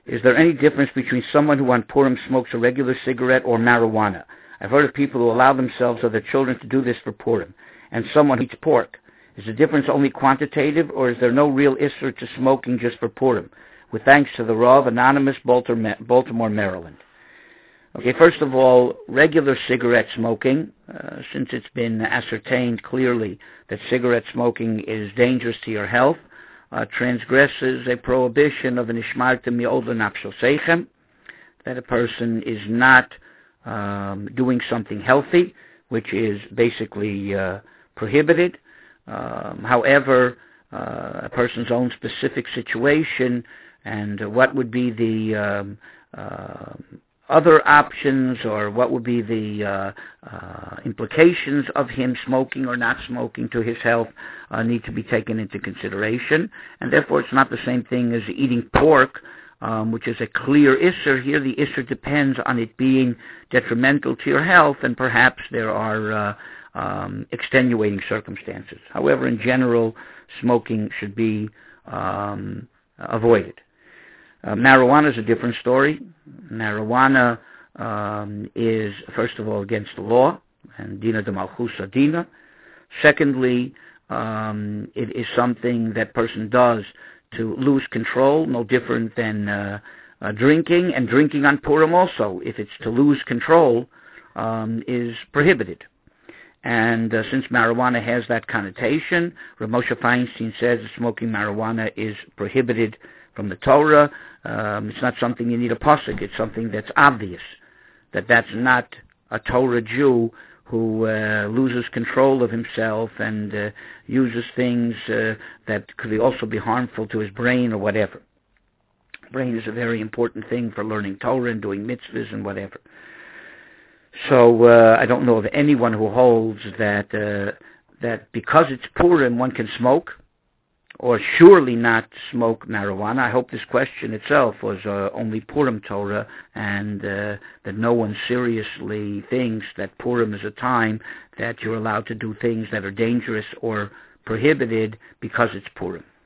Is there any difference between someone who on Purim smokes a regular cigarette or marijuana? I've heard of people who allow themselves or their children to do this for Purim, and someone who eats pork. Is the difference only quantitative, or is there no real issur to smoking just for Purim? With thanks to the Rav, Anonymous, Baltimore, Maryland. Okay, first of all, regular cigarette smoking, since it's been ascertained clearly that cigarette smoking is dangerous to your health, transgresses a prohibition of an ishmartem mi'od l'nafsho seichem, that a person is not doing something healthy, which is basically prohibited. However, a person's own specific situation and what would be the other options, or what would be the implications of him smoking or not smoking to his health, need to be taken into consideration. And therefore it's not the same thing as eating pork, which is a clear issur. Here the issur depends on it being detrimental to your health, and perhaps there are extenuating circumstances. However, in general, smoking should be avoided. Marijuana is a different story. Marijuana is, first of all, against the law, and dina de malchusa dina. Secondly, it is something that person does to lose control, no different than drinking, and drinking on Purim also, if it's to lose control, is prohibited. And since marijuana has that connotation, Rav Moshe Feinstein says that smoking marijuana is prohibited from the Torah. It's not something you need a pasuk. It's something that's obvious, that's not a Torah Jew who loses control of himself and uses things that could also be harmful to his brain or whatever. Brain is a very important thing for learning Torah and doing mitzvahs and whatever. So I don't know of anyone who holds that because it's Purim one can smoke, or surely not smoke marijuana. I hope this question itself was only Purim Torah, and that no one seriously thinks that Purim is a time that you're allowed to do things that are dangerous or prohibited because it's Purim.